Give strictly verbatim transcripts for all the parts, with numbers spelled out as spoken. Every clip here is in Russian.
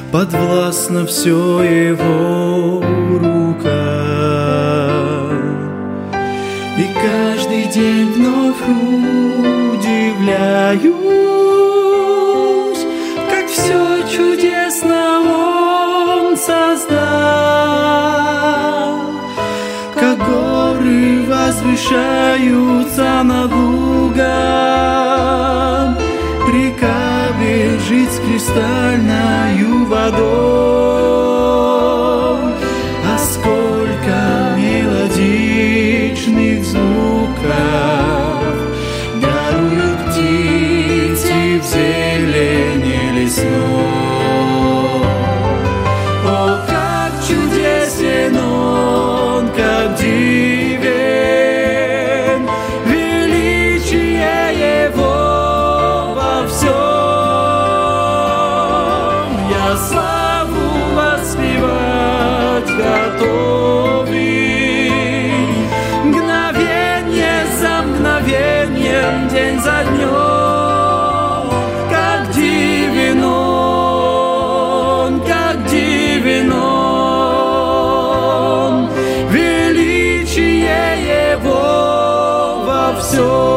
подвластно все Его рука. И каждый день вновь удивляюсь, как все чудесно Он создал, как горы возвышаются над лугом, река бежит с кристальною водой, а сколько мелодичных звуков даруют птицы в зелени лесной. О, как чудесен Он, как дивен величие Его во всем. Я славу воспевать готовый, мгновенье за мгновеньем, день за днем, как дивен Он, как дивен Он, величие Его во всем.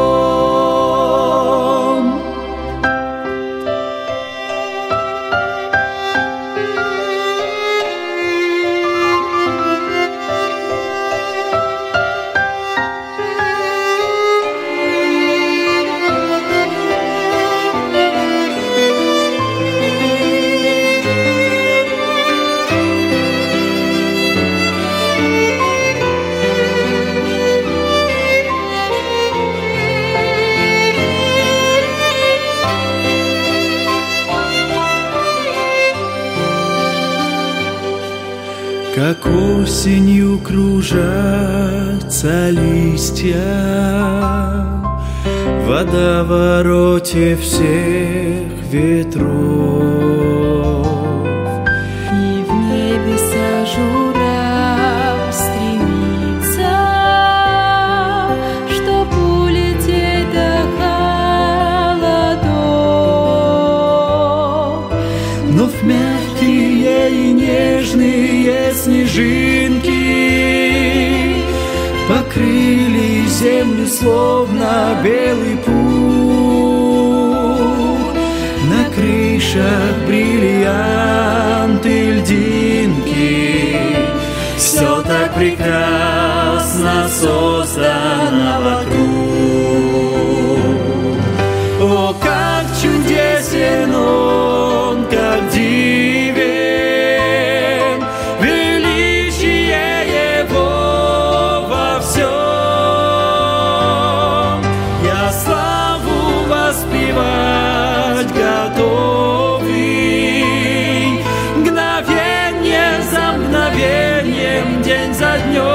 Как осенью кружатся листья в водовороте всех ветров, и в небеса журавль стремится, чтоб улететь до холодов. но в мягкие и нежные снежинки покрыли землю словно белый пух. На крышах бриллианты, льдинки, все так прекрасно создано вокруг. О, как чудесен Он, как дивен величие Его во всем. Я славу воспевать готовый, мгновенье за мгновеньем, день за днем.